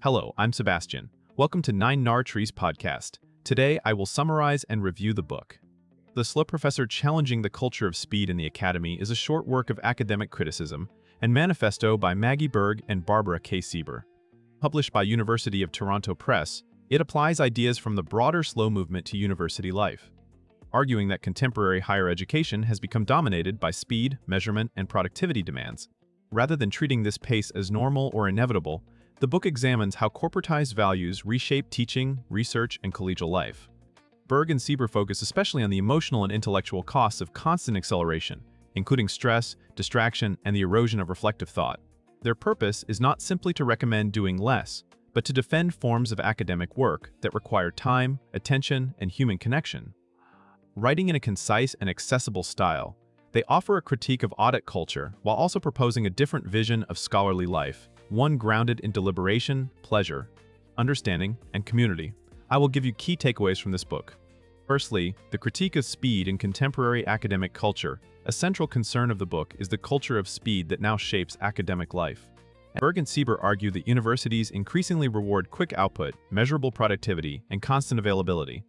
Hello, I'm Sebastian. Welcome to Nine Nar Trees podcast. Today, I will summarize and review the book. The Slow Professor Challenging the Culture of Speed in the Academy is a short work of academic criticism and manifesto by Maggie Berg and Barbara K. Sieber. Published by University of Toronto Press, it applies ideas from the broader slow movement to university life, arguing that contemporary higher education has become dominated by speed, measurement, and productivity demands. Rather than treating this pace as normal or inevitable, the book examines how corporatized values reshape teaching, research, and collegial life. Berg and Sieber focus especially on the emotional and intellectual costs of constant acceleration, including stress, distraction, and the erosion of reflective thought. Their purpose is not simply to recommend doing less, but to defend forms of academic work that require time, attention, and human connection. Writing in a concise and accessible style, they offer a critique of audit culture while also proposing a different vision of scholarly life, one grounded in deliberation, pleasure, understanding, and community. I will give you key takeaways from this book. Firstly, the critique of speed in contemporary academic culture. A central concern of the book is the culture of speed that now shapes academic life. Berg and Sieber argue that universities increasingly reward quick output, measurable productivity, and constant availability.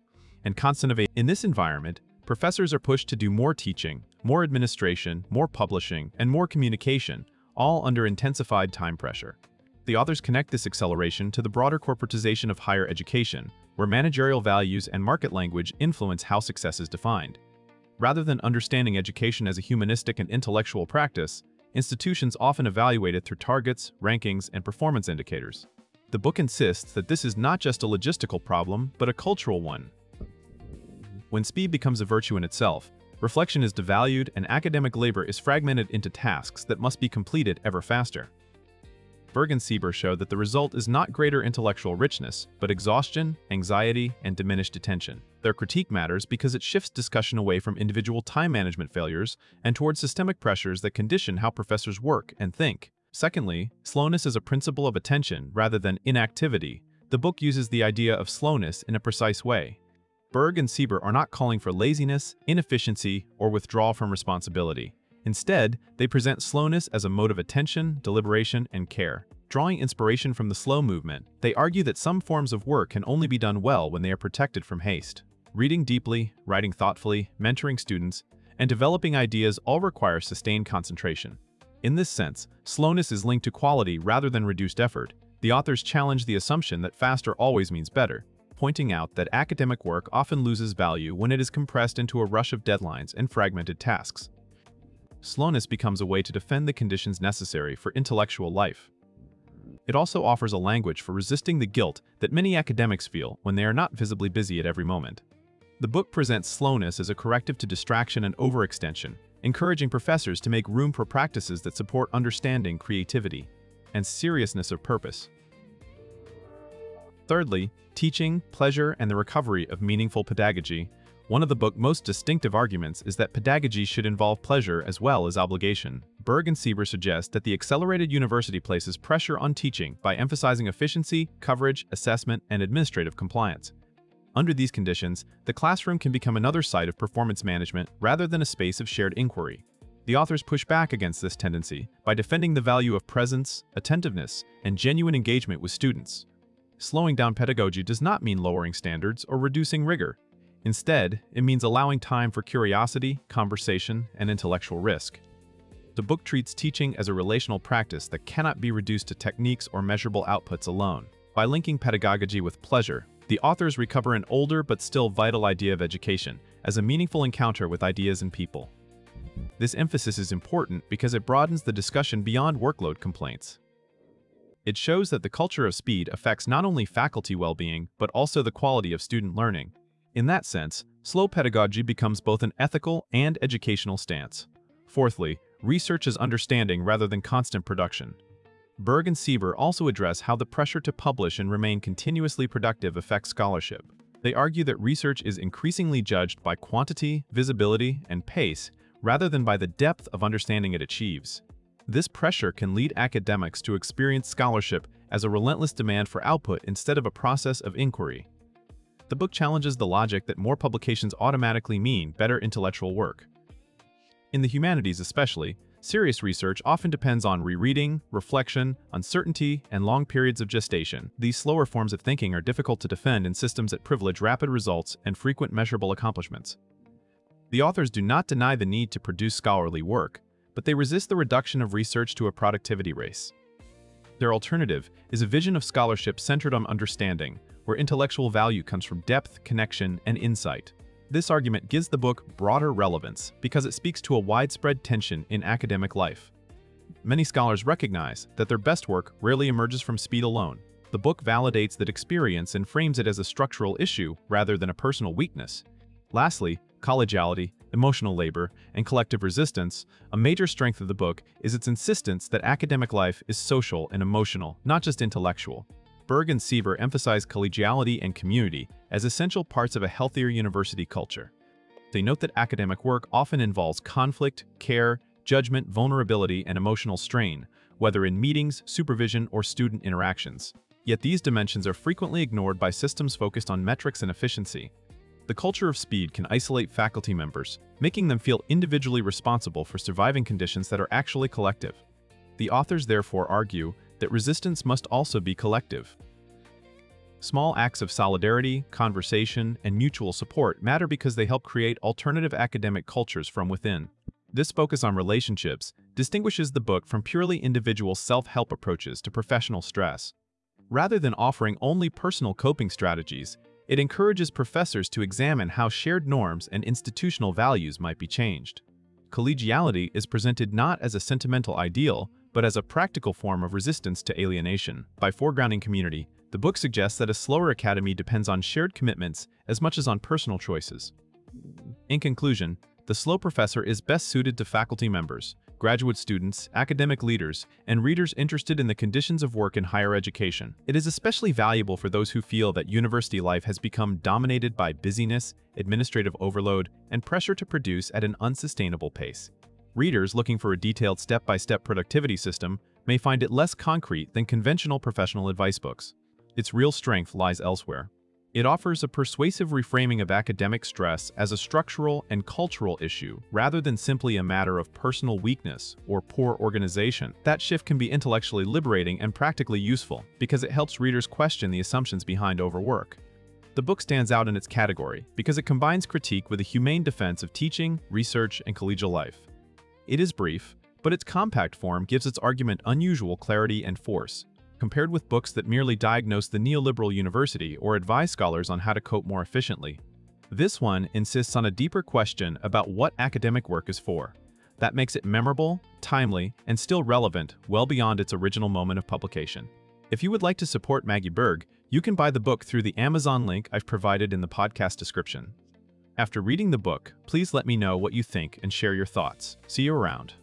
In this environment, professors are pushed to do more teaching, more administration, more publishing, and more communication, all under intensified time pressure. The authors connect this acceleration to the broader corporatization of higher education, where managerial values and market language influence how success is defined. Rather than understanding education as a humanistic and intellectual practice, institutions often evaluate it through targets, rankings, and performance indicators. The book insists that this is not just a logistical problem, but a cultural one. When speed becomes a virtue in itself, reflection is devalued and academic labor is fragmented into tasks that must be completed ever faster. Berg and Sieber show that the result is not greater intellectual richness, but exhaustion, anxiety, and diminished attention. Their critique matters because it shifts discussion away from individual time management failures and towards systemic pressures that condition how professors work and think. Secondly, slowness is a principle of attention rather than inactivity. The book uses the idea of slowness in a precise way. Berg and Sieber are not calling for laziness, inefficiency, or withdrawal from responsibility. Instead, they present slowness as a mode of attention, deliberation, and care. Drawing inspiration from the slow movement, they argue that some forms of work can only be done well when they are protected from haste. Reading deeply, writing thoughtfully, mentoring students, and developing ideas all require sustained concentration. In this sense, slowness is linked to quality rather than reduced effort. The authors challenge the assumption that faster always means better, pointing out that academic work often loses value when it is compressed into a rush of deadlines and fragmented tasks. Slowness becomes a way to defend the conditions necessary for intellectual life. It also offers a language for resisting the guilt that many academics feel when they are not visibly busy at every moment. The book presents slowness as a corrective to distraction and overextension, encouraging professors to make room for practices that support understanding, creativity, and seriousness of purpose. Thirdly, teaching, pleasure, and the recovery of meaningful pedagogy. One of the book's most distinctive arguments is that pedagogy should involve pleasure as well as obligation. Berg and Sieber suggest that the accelerated university places pressure on teaching by emphasizing efficiency, coverage, assessment, and administrative compliance. Under these conditions, the classroom can become another site of performance management rather than a space of shared inquiry. The authors push back against this tendency by defending the value of presence, attentiveness, and genuine engagement with students. Slowing down pedagogy does not mean lowering standards or reducing rigor. Instead, it means allowing time for curiosity, conversation, and intellectual risk. The book treats teaching as a relational practice that cannot be reduced to techniques or measurable outputs alone. By linking pedagogy with pleasure, the authors recover an older but still vital idea of education as a meaningful encounter with ideas and people. This emphasis is important because it broadens the discussion beyond workload complaints. It shows that the culture of speed affects not only faculty well-being, but also the quality of student learning. In that sense, slow pedagogy becomes both an ethical and educational stance. Fourthly, research is understanding rather than constant production. Berg and Sieber also address how the pressure to publish and remain continuously productive affects scholarship. They argue that research is increasingly judged by quantity, visibility, and pace, rather than by the depth of understanding it achieves. This pressure can lead academics to experience scholarship as a relentless demand for output instead of a process of inquiry. The book challenges the logic that more publications automatically mean better intellectual work. In the humanities especially, Serious research often depends on rereading, reflection, uncertainty, and long periods of gestation. These slower forms of thinking are difficult to defend in systems that privilege rapid results and frequent measurable accomplishments. The authors do not deny the need to produce scholarly work, but they resist the reduction of research to a productivity race. Their alternative is a vision of scholarship centered on understanding, where intellectual value comes from depth, connection, and insight. This argument gives the book broader relevance because it speaks to a widespread tension in academic life. Many scholars recognize that their best work rarely emerges from speed alone. The book validates that experience and frames it as a structural issue rather than a personal weakness. Lastly, collegiality, emotional labor, and collective resistance. A major strength of the book is its insistence that academic life is social and emotional, not just intellectual. Berg and Siever emphasize collegiality and community as essential parts of a healthier university culture. They note that academic work often involves conflict, care, judgment, vulnerability, and emotional strain, whether in meetings, supervision, or student interactions. Yet these dimensions are frequently ignored by systems focused on metrics and efficiency. The culture of speed can isolate faculty members, making them feel individually responsible for surviving conditions that are actually collective. The authors therefore argue that resistance must also be collective. Small acts of solidarity, conversation, and mutual support matter because they help create alternative academic cultures from within. This focus on relationships distinguishes the book from purely individual self-help approaches to professional stress. Rather than offering only personal coping strategies, it encourages professors to examine how shared norms and institutional values might be changed. Collegiality is presented not as a sentimental ideal, but as a practical form of resistance to alienation. By foregrounding community, the book suggests that a slower academy depends on shared commitments as much as on personal choices. In conclusion, The Slow Professor is best suited to faculty members, graduate students, academic leaders, and readers interested in the conditions of work in higher education. It is especially valuable for those who feel that university life has become dominated by busyness, administrative overload, and pressure to produce at an unsustainable pace. Readers looking for a detailed step-by-step productivity system may find it less concrete than conventional professional advice books. Its real strength lies elsewhere. It offers a persuasive reframing of academic stress as a structural and cultural issue rather than simply a matter of personal weakness or poor organization. That shift can be intellectually liberating and practically useful because it helps readers question the assumptions behind overwork. The book stands out in its category because it combines critique with a humane defense of teaching, research, and collegial life. It is brief, but its compact form gives its argument unusual clarity and force, compared with books that merely diagnose the neoliberal university or advise scholars on how to cope more efficiently. This one insists on a deeper question about what academic work is for. That makes it memorable, timely, and still relevant well beyond its original moment of publication. If you would like to support Maggie Berg, you can buy the book through the Amazon link I've provided in the podcast description. After reading the book, please let me know what you think and share your thoughts. See you around.